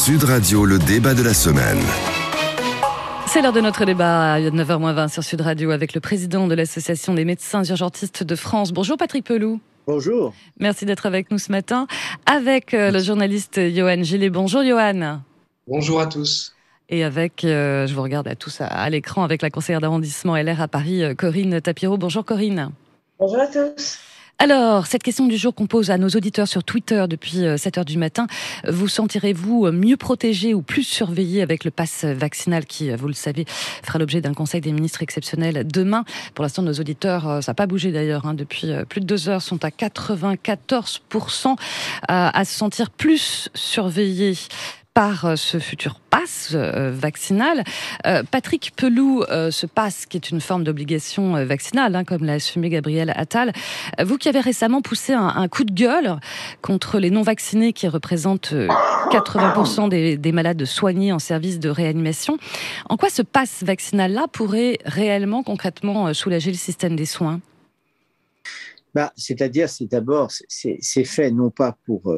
Sud Radio, le débat de la semaine. C'est l'heure de notre débat à 9h20 sur Sud Radio avec le président de l'Association des médecins urgentistes de France. Bonjour Patrick Pelloux. Bonjour. Merci d'être avec nous ce matin. Avec le journaliste Johan Gillet. Bonjour Johan. Bonjour à tous. Et avec, je vous regarde à tous à l'écran, avec la conseillère d'arrondissement LR à Paris, Corinne Tapiro. Bonjour Corinne. Bonjour à tous. Alors, cette question du jour qu'on pose à nos auditeurs sur Twitter depuis 7h du matin, vous sentirez-vous mieux protégé ou plus surveillé avec le pass vaccinal qui, vous le savez, fera l'objet d'un conseil des ministres exceptionnel demain? Pour l'instant, nos auditeurs, ça n'a pas bougé d'ailleurs, depuis plus de 2 heures, sont à 94% à se sentir plus surveillés par ce futur pass vaccinal. Patrick Pelloux, ce pass qui est une forme d'obligation vaccinale, comme l'a assumé Gabriel Attal, vous qui avez récemment poussé un coup de gueule contre les non-vaccinés qui représentent 80% des malades soignés en service de réanimation, en quoi ce pass vaccinal-là pourrait réellement, concrètement, soulager le système des soins ? C'est-à-dire, c'est fait non pas pour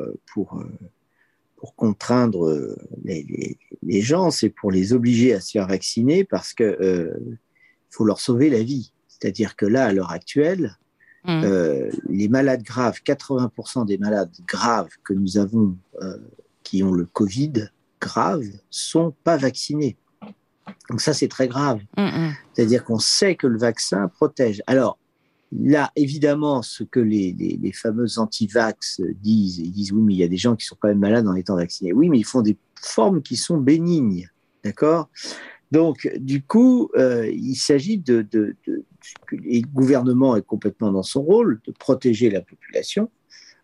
contraindre les gens, c'est pour les obliger à se faire vacciner parce que faut leur sauver la vie. C'est-à-dire que là, à l'heure actuelle, les malades graves, 80% des malades graves que nous avons, qui ont le Covid grave, sont pas vaccinés. Donc ça, c'est très grave. C'est-à-dire qu'on sait que le vaccin protège. Alors, là, évidemment, ce que les fameux anti-vax disent, ils disent oui, mais il y a des gens qui sont quand même malades en étant vaccinés. Oui, mais ils font des formes qui sont bénignes, d'accord ? Donc, du coup, il s'agit et le gouvernement est complètement dans son rôle de protéger la population.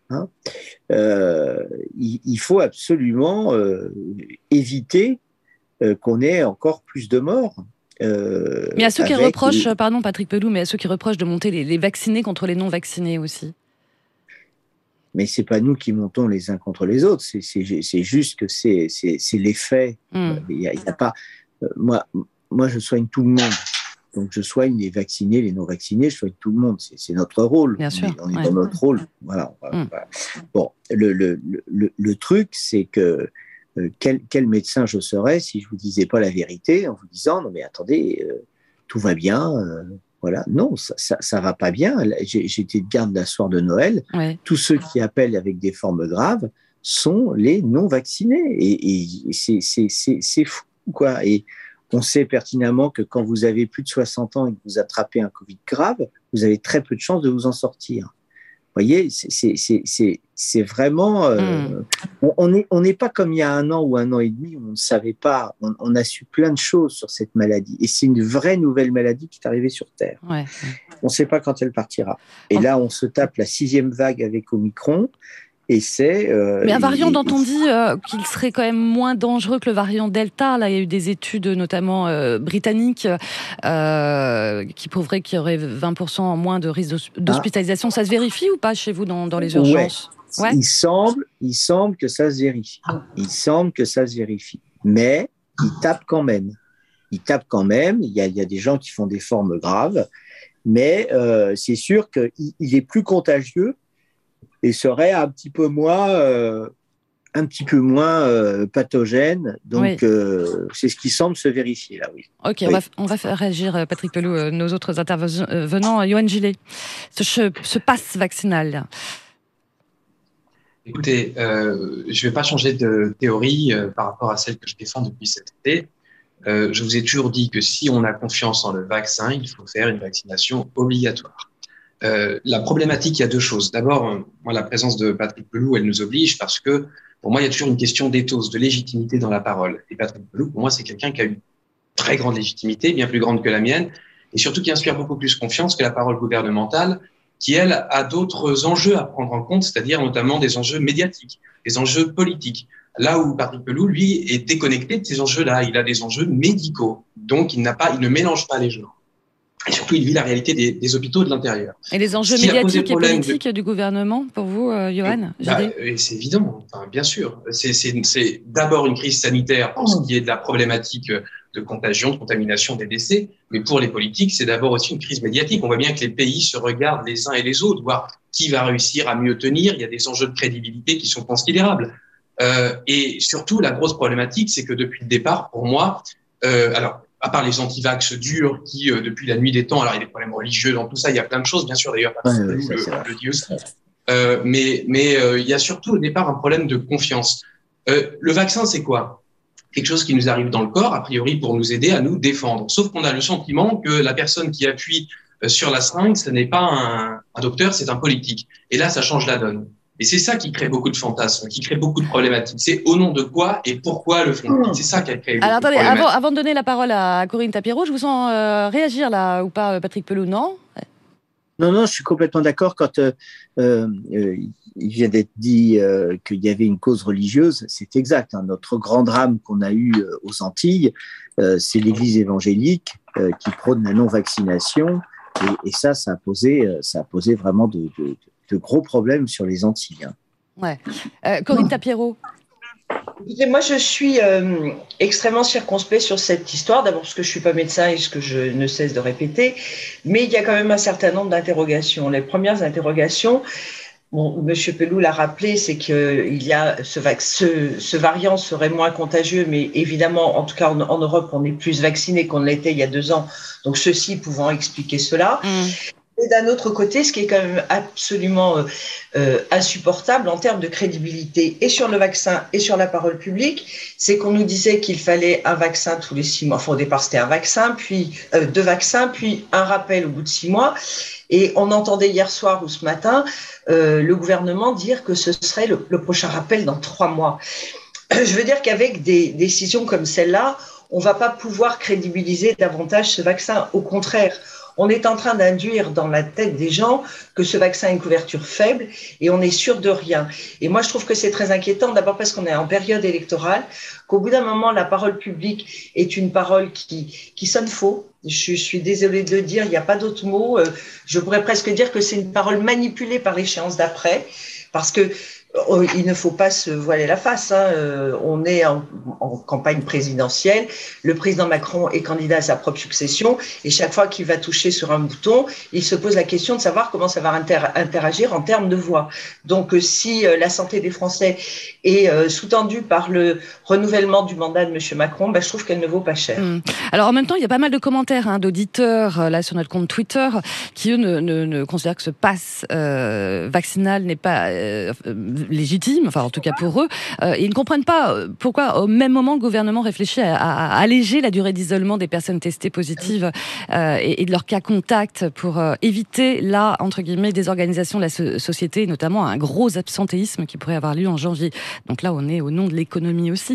Il faut absolument éviter qu'on ait encore plus de morts. Mais à ceux qui reprochent, pardon Patrick Pelloux, mais à ceux qui reprochent de monter les vaccinés contre les non-vaccinés aussi. Mais c'est pas nous qui montons les uns contre les autres, c'est juste que c'est les faits. Il y a pas. Moi, je soigne tout le monde. Donc, je soigne les vaccinés, les non-vaccinés, je soigne tout le monde. C'est notre rôle. Bien sûr. On est dans notre rôle. Voilà. Bon, le truc, c'est que quel médecin je serais si je vous disais pas la vérité en vous disant non mais attendez, tout va bien, voilà. Non, ça va pas bien. J'étais de garde la soirée de Noël. Ouais. Tous ceux qui appellent avec des formes graves sont les non vaccinés et c'est fou quoi. Et on sait pertinemment que quand vous avez plus de 60 ans et que vous attrapez un Covid grave, vous avez très peu de chances de vous en sortir. Vous voyez, c'est vraiment... on n'est pas comme il y a 1 an ou 1 an et demi où on ne savait pas, on a su plein de choses sur cette maladie. Et c'est une vraie nouvelle maladie qui est arrivée sur Terre. Ouais. On ne sait pas quand elle partira. Et là, on se tape la 6e vague avec Omicron. Et c'est, mais un variant dont on dit qu'il serait quand même moins dangereux que le variant Delta. Là, il y a eu des études, notamment britanniques, qui prouveraient qu'il y aurait 20% en moins de risque d'hospitalisation. Ça se vérifie ou pas chez vous dans les urgences ? Ouais. Il semble que ça se vérifie. Mais il tape quand même. Il y a des gens qui font des formes graves. Mais c'est sûr qu'il est plus contagieux et serait un petit peu moins pathogène. Donc, c'est ce qui semble se vérifier là, oui. Ok, oui. On va faire réagir, Patrick Pelloux, nos autres intervenants. Johan Gillet, ce pass vaccinal. Écoutez, je ne vais pas changer de théorie par rapport à celle que je défends depuis cet été. Je vous ai toujours dit que si on a confiance en le vaccin, il faut faire une vaccination obligatoire. La problématique, il y a 2 choses. D'abord, moi, la présence de Patrick Pelloux, elle nous oblige parce que, pour moi, il y a toujours une question d'éthos, de légitimité dans la parole. Et Patrick Pelloux, pour moi, c'est quelqu'un qui a une très grande légitimité, bien plus grande que la mienne, et surtout qui inspire beaucoup plus confiance que la parole gouvernementale, qui, elle, a d'autres enjeux à prendre en compte, c'est-à-dire notamment des enjeux médiatiques, des enjeux politiques. Là où Patrick Pelloux, lui, est déconnecté de ces enjeux-là. Il a des enjeux médicaux. Donc, il ne mélange pas les genres. Et surtout, il vit la réalité des hôpitaux de l'intérieur. Et les enjeux médiatiques et politiques du gouvernement, pour vous, Johan ? C'est évident, bien sûr. C'est d'abord une crise sanitaire pour ce qui est de la problématique de contagion, de contamination, des décès. Mais pour les politiques, c'est d'abord aussi une crise médiatique. On voit bien que les pays se regardent les uns et les autres, voir qui va réussir à mieux tenir. Il y a des enjeux de crédibilité qui sont considérables. Et surtout, la grosse problématique, c'est que depuis le départ, pour moi, alors, à part les anti-vax durs qui, depuis la nuit des temps, alors il y a des problèmes religieux dans tout ça, il y a plein de choses, bien sûr, d'ailleurs, le dit aussi. Mais il y a surtout au départ un problème de confiance. Le vaccin, c'est quoi? Quelque chose qui nous arrive dans le corps, a priori pour nous aider à nous défendre. Sauf qu'on a le sentiment que la personne qui appuie sur la seringue, ce n'est pas un docteur, c'est un politique. Et là, ça change la donne. Et c'est ça qui crée beaucoup de fantasmes, qui crée beaucoup de problématiques. C'est au nom de quoi et pourquoi le font-ils. C'est ça qui a créé beaucoup de problématiques. Alors attendez, avant de donner la parole à Corinne Tapiero, je vous sens réagir là, ou pas, Patrick Pelloux, non? Non, je suis complètement d'accord quand il vient d'être dit qu'il y avait une cause religieuse. C'est exact. Hein. Notre grand drame qu'on a eu aux Antilles, c'est l'Église évangélique qui prône la non-vaccination. Et ça a posé vraiment de gros problèmes sur les Antilles. Hein. Ouais. Corinne Tapiero. Écoutez, moi, je suis extrêmement circonspect sur cette histoire, d'abord parce que je ne suis pas médecin et ce que je ne cesse de répéter, mais il y a quand même un certain nombre d'interrogations. Les premières interrogations, M. Pelloux l'a rappelé, c'est qu'il y a ce variant serait moins contagieux, mais évidemment, en tout cas en Europe, on est plus vacciné qu'on ne l'était il y a 2 ans, donc ceci pouvant expliquer cela. Et d'un autre côté, ce qui est quand même absolument insupportable en termes de crédibilité et sur le vaccin et sur la parole publique, c'est qu'on nous disait qu'il fallait un vaccin tous les 6 mois. Enfin, au départ, c'était un vaccin, puis 2 vaccins, puis un rappel au bout de 6 mois. Et on entendait hier soir ou ce matin le gouvernement dire que ce serait le prochain rappel dans 3 mois. Je veux dire qu'avec des décisions comme celle-là, on ne va pas pouvoir crédibiliser davantage ce vaccin. Au contraire, on est en train d'induire dans la tête des gens que ce vaccin a une couverture faible et on est sûr de rien. Et moi, je trouve que c'est très inquiétant, d'abord parce qu'on est en période électorale, qu'au bout d'un moment, la parole publique est une parole qui sonne faux. Je suis désolée de le dire, il n'y a pas d'autre mot. Je pourrais presque dire que c'est une parole manipulée par l'échéance d'après, parce que il ne faut pas se voiler la face. Hein. On est en campagne présidentielle. Le président Macron est candidat à sa propre succession. Et chaque fois qu'il va toucher sur un bouton, il se pose la question de savoir comment ça va interagir en termes de voix. Donc, si la santé des Français est sous-tendue par le renouvellement du mandat de M. Macron, je trouve qu'elle ne vaut pas cher. Alors, en même temps, il y a pas mal de commentaires d'auditeurs là sur notre compte Twitter qui, eux, ne considèrent que ce pass vaccinal n'est pas légitime, enfin en tout cas pour eux. Ils ne comprennent pas pourquoi au même moment le gouvernement réfléchit à alléger la durée d'isolement des personnes testées positives et de leurs cas contacts pour éviter là, entre guillemets, des organisations de la société, notamment un gros absentéisme qui pourrait avoir lieu en janvier. Donc là, on est au nom de l'économie aussi.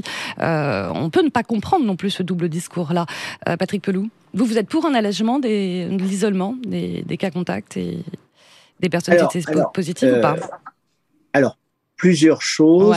On peut ne pas comprendre non plus ce double discours-là. Patrick Pelloux, vous êtes pour un allègement de l'isolement des cas contacts et des personnes testées positives ou pas? Alors, plusieurs choses.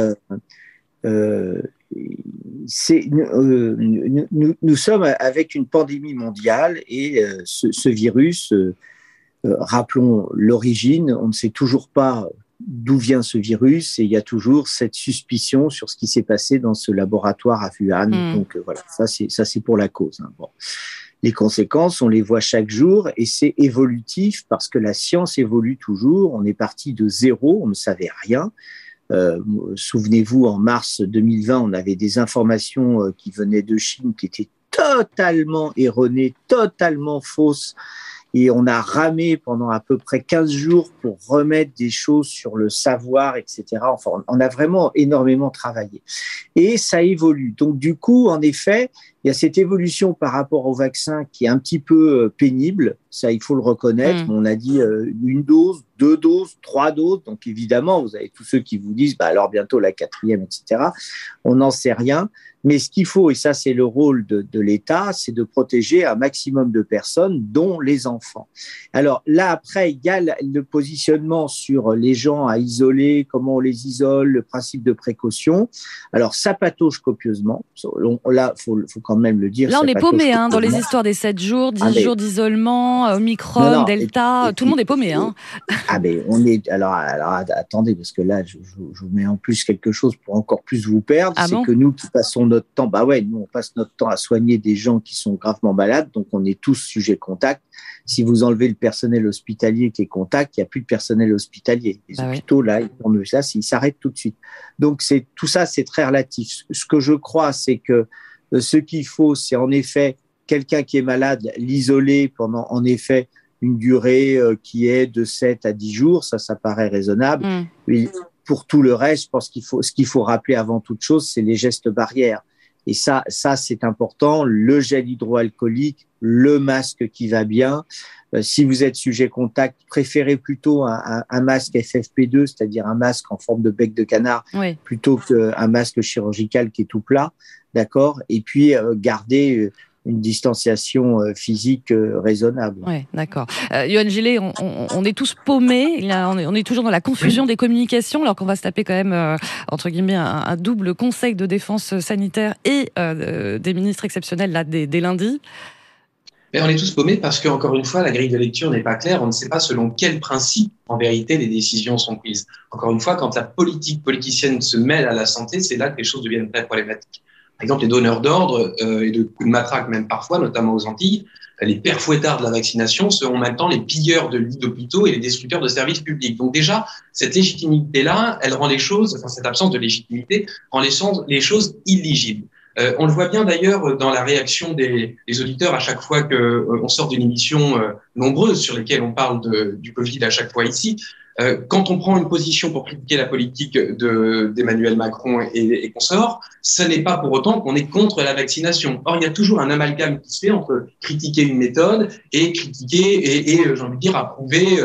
Nous sommes avec une pandémie mondiale et ce virus, rappelons l'origine, on ne sait toujours pas d'où vient ce virus et il y a toujours cette suspicion sur ce qui s'est passé dans ce laboratoire à Wuhan. Donc voilà, ça c'est pour la cause. Hein. Bon. Les conséquences, on les voit chaque jour et c'est évolutif parce que la science évolue toujours. On est parti de zéro, on ne savait rien. Souvenez-vous, en mars 2020, on avait des informations qui venaient de Chine qui étaient totalement erronées, totalement fausses. Et on a ramé pendant à peu près 15 jours pour remettre des choses sur le savoir, etc. Enfin, on a vraiment énormément travaillé. Et ça évolue. Donc, du coup, en effet, il y a cette évolution par rapport au vaccin qui est un petit peu pénible. Ça, il faut le reconnaître. On a dit 1 dose, 2 doses, 3 doses. Donc, évidemment, vous avez tous ceux qui vous disent, alors bientôt la 4e, etc. On n'en sait rien. Mais ce qu'il faut, et ça c'est le rôle de l'État, c'est de protéger un maximum de personnes, dont les enfants. Alors là, après, il y a le positionnement sur les gens à isoler, comment on les isole, le principe de précaution. Alors ça patauge copieusement. Là, faut quand même le dire. Là, on est paumé dans les histoires des 7 jours, 10 jours d'isolement. variants, Omicron, Delta, tout le monde est paumé. Hein. Mais on est. Alors, attendez, parce que là, je vous mets en plus quelque chose pour encore plus vous perdre. Que nous qui passons notre temps, nous, on passe notre temps à soigner des gens qui sont gravement malades, donc on est tous sujets contact. Si vous enlevez le personnel hospitalier qui est contact, il n'y a plus de personnel hospitalier. Les hôpitaux, là, ils s'arrêtent tout de suite. Donc, tout ça, c'est très relatif. Ce que je crois, c'est que ce qu'il faut, c'est en effet quelqu'un qui est malade, l'isoler pendant, en effet, une durée qui est de 7 à 10 jours. Ça paraît raisonnable. Mais pour tout le reste, je pense ce qu'il faut rappeler avant toute chose, c'est les gestes barrières. Et ça, c'est important. Le gel hydroalcoolique, le masque qui va bien. Si vous êtes sujet contact, préférez plutôt un masque FFP2, c'est-à-dire un masque en forme de bec de canard, plutôt qu'un masque chirurgical qui est tout plat. D'accord ? Et puis, gardez une distanciation physique raisonnable. Oui, d'accord. Yohann Gillet, on est tous paumés. On est toujours dans la confusion des communications, alors qu'on va se taper quand même, entre guillemets, un double conseil de défense sanitaire et des ministres exceptionnels là, dès lundi. Mais on est tous paumés parce qu'encore une fois, la grille de lecture n'est pas claire. On ne sait pas selon quel principe, en vérité, les décisions sont prises. Encore une fois, quand la politicienne se mêle à la santé, c'est là que les choses deviennent très problématiques. Par exemple, les donneurs d'ordre et de coups de matraque, même parfois, notamment aux Antilles, les pères fouettards de la vaccination seront maintenant les pilleurs de lits d'hôpitaux et les destructeurs de services publics. Donc déjà, cette légitimité-là, elle rend les choses, cette absence de légitimité, rend les choses illisibles. On le voit bien d'ailleurs dans la réaction des auditeurs à chaque fois qu'on sort d'une émission nombreuse sur lesquelles on parle du Covid à chaque fois ici. Quand on prend une position pour critiquer la politique d'Emmanuel Macron et consorts, ce n'est pas pour autant qu'on est contre la vaccination. Or, il y a toujours un amalgame qui se fait entre critiquer une méthode et critiquer et j'ai envie de dire approuver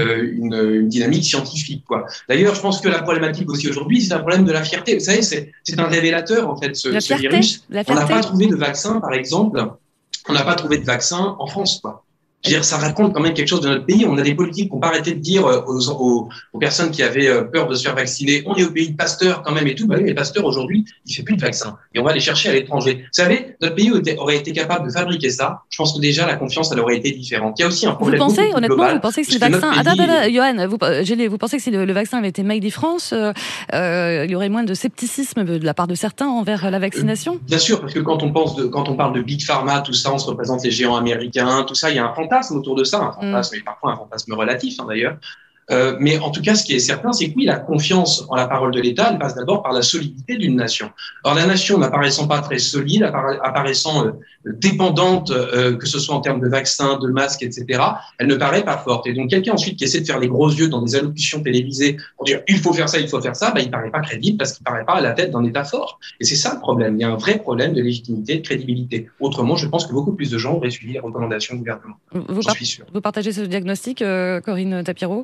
une dynamique scientifique, quoi. D'ailleurs, je pense que la problématique aussi aujourd'hui, c'est un problème de la fierté. Vous savez, c'est un révélateur en fait ce virus. On n'a pas trouvé de vaccin, par exemple. On n'a pas trouvé de vaccin en France, quoi. Je veux dire, ça raconte quand même quelque chose de notre pays. On a des politiques qui n'ont pas arrêté de dire aux personnes qui avaient peur de se faire vacciner, on est au pays de Pasteur quand même et tout. Bah oui, mais Pasteur aujourd'hui, il fait plus de vaccins et on va les chercher à l'étranger. Vous savez, notre pays aurait été capable de fabriquer ça. Je pense que déjà la confiance, elle aurait été différente. Il y a aussi un problème. Vous pensez, honnêtement, global, vous pensez que si le vaccin, Yohann, vous pensez que si le vaccin avait été made in France, il y aurait moins de scepticisme de la part de certains envers la vaccination? Bien sûr, parce que quand on parle de Big Pharma, tout ça, on se représente les géants américains, tout ça, il y a un fantasme autour de ça, un fantasme, et parfois un fantasme relatif d'ailleurs. Mais en tout cas, ce qui est certain, c'est que oui, la confiance en la parole de l'État, elle passe d'abord par la solidité d'une nation. Or, la nation n'apparaissant pas très solide, apparaissant dépendante, que ce soit en termes de vaccins, de masques, etc., elle ne paraît pas forte. Et donc, quelqu'un ensuite qui essaie de faire les gros yeux dans des allocutions télévisées pour dire il faut faire ça, bah, il paraît pas crédible parce qu'il paraît pas à la tête d'un État fort. Et c'est ça le problème. Il y a un vrai problème de légitimité, de crédibilité. Autrement, je pense que beaucoup plus de gens auraient suivi les recommandations du gouvernement. J'en suis sûr. Vous partagez ce diagnostic, Corinne Tapiro?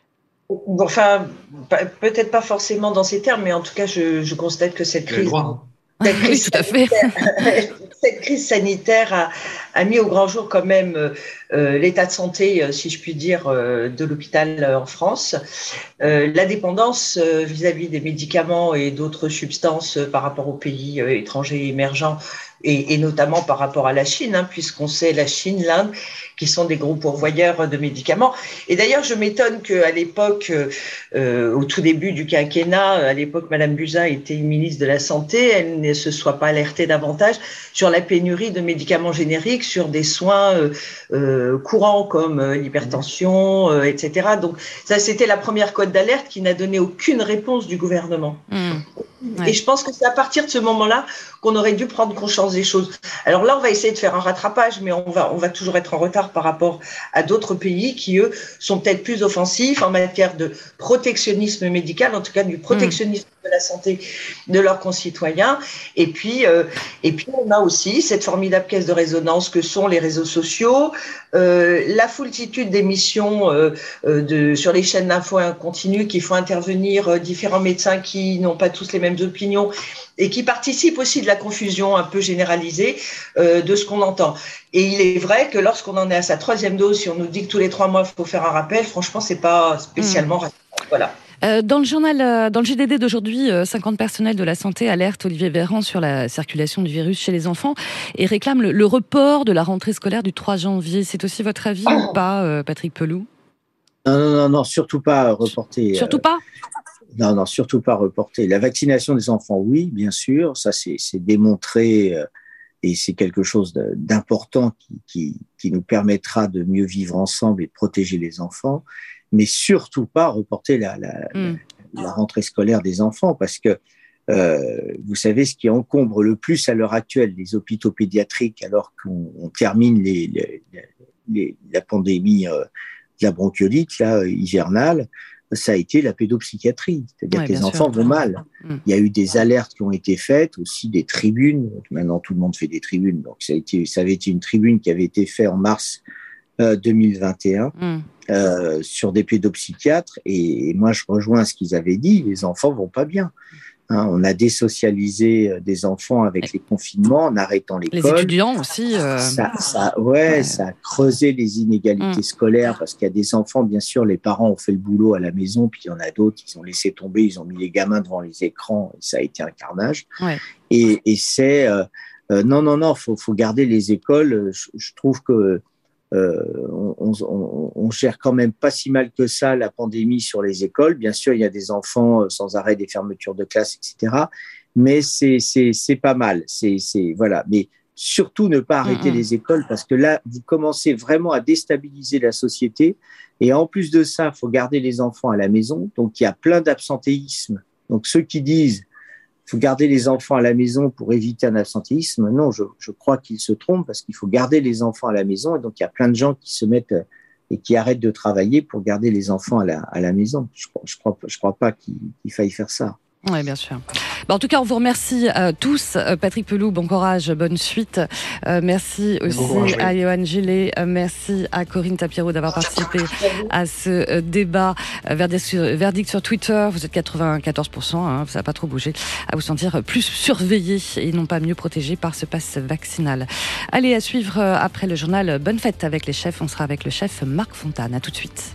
Enfin, peut-être pas forcément dans ces termes, mais en tout cas, je constate que cette crise, oui, tout à fait. Cette crise sanitaire a mis au grand jour quand même l'état de santé, si je puis dire, de l'hôpital en France. La dépendance vis-à-vis des médicaments et d'autres substances par rapport aux pays étrangers émergents et notamment par rapport à la Chine, puisqu'on sait la Chine, l'Inde, qui sont des gros pourvoyeurs de médicaments. Et d'ailleurs, je m'étonne qu'à l'époque, au tout début du quinquennat, à l'époque, Madame Buzyn était ministre de la Santé, elle ne se soit pas alertée davantage sur la pénurie de médicaments génériques, sur des soins courants comme l'hypertension, etc. Donc ça, c'était la première cote d'alerte qui n'a donné aucune réponse du gouvernement. Ouais. Et je pense que c'est à partir de ce moment-là qu'on aurait dû prendre conscience des choses. Alors là, on va essayer de faire un rattrapage, mais on va toujours être en retard par rapport à d'autres pays qui, eux, sont peut-être plus offensifs en matière de protectionnisme médical, en tout cas du protectionnisme de la santé de leurs concitoyens. Et puis, on a aussi cette formidable caisse de résonance que sont les réseaux sociaux, la foultitude d'émissions sur les chaînes d'infos continues qui font intervenir différents médecins qui n'ont pas tous les mêmes opinions et qui participent aussi de la confusion un peu généralisée de ce qu'on entend. Et il est vrai que lorsqu'on en est à sa 3e dose, si on nous dit que tous les 3 mois, il faut faire un rappel, franchement, c'est pas spécialement rassurant. Voilà. Dans le journal, dans le JDD d'aujourd'hui, 50 personnels de la santé alertent Olivier Véran sur la circulation du virus chez les enfants et réclament le report de la rentrée scolaire du 3 janvier. C'est aussi votre avis ou pas, Patrick Pelloux ? Non, surtout pas reporter. Surtout pas ? Non, surtout pas reporter. La vaccination des enfants, oui, bien sûr, ça c'est démontré et c'est quelque chose d'important qui nous permettra de mieux vivre ensemble et de protéger les enfants, mais surtout pas reporter la rentrée scolaire des enfants, parce que vous savez, ce qui encombre le plus à l'heure actuelle les hôpitaux pédiatriques, alors qu'on termine la pandémie de la bronchiolite hivernale, ça a été la pédopsychiatrie, c'est-à-dire que les enfants vont mal. Il y a eu des alertes qui ont été faites, aussi des tribunes. Maintenant, tout le monde fait des tribunes. Donc, ça avait été une tribune qui avait été faite en mars 2021 sur des pédopsychiatres. Et moi, je rejoins ce qu'ils avaient dit. Les enfants vont pas bien. On a désocialisé des enfants avec les confinements en arrêtant l'école. Les étudiants aussi. Ça a creusé les inégalités scolaires, parce qu'il y a des enfants, bien sûr, les parents ont fait le boulot à la maison, puis il y en a d'autres, ils ont laissé tomber, ils ont mis les gamins devant les écrans, et ça a été un carnage. Ouais. Et c'est non, faut garder les écoles. Je trouve que on gère quand même pas si mal que ça la pandémie sur les écoles. Bien sûr, il y a des enfants sans arrêt, des fermetures de classes, etc. Mais c'est pas mal. Voilà. Mais surtout ne pas arrêter les écoles, parce que là, vous commencez vraiment à déstabiliser la société. Et en plus de ça, il faut garder les enfants à la maison. Donc, il y a plein d'absentéisme. Donc, ceux qui disent il faut garder les enfants à la maison pour éviter un absentéisme, non, je crois qu'ils se trompent, parce qu'il faut garder les enfants à la maison. Et donc, il y a plein de gens qui se mettent et qui arrêtent de travailler pour garder les enfants à la maison. Je crois pas qu'il faille faire ça. Oui, bien sûr. En tout cas, on vous remercie tous. Patrick Pelloux, bon courage, bonne suite. Merci aussi à Yohann Gillet. Merci à Corinne Tapiro d'avoir participé à ce débat. Verdict sur Twitter, vous êtes 94%, ça n'a pas trop bougé, à vous sentir plus surveillé et non pas mieux protégé par ce pass vaccinal. Allez, à suivre après le journal Bonne Fête avec les chefs. On sera avec le chef Marc Fontane. À tout de suite.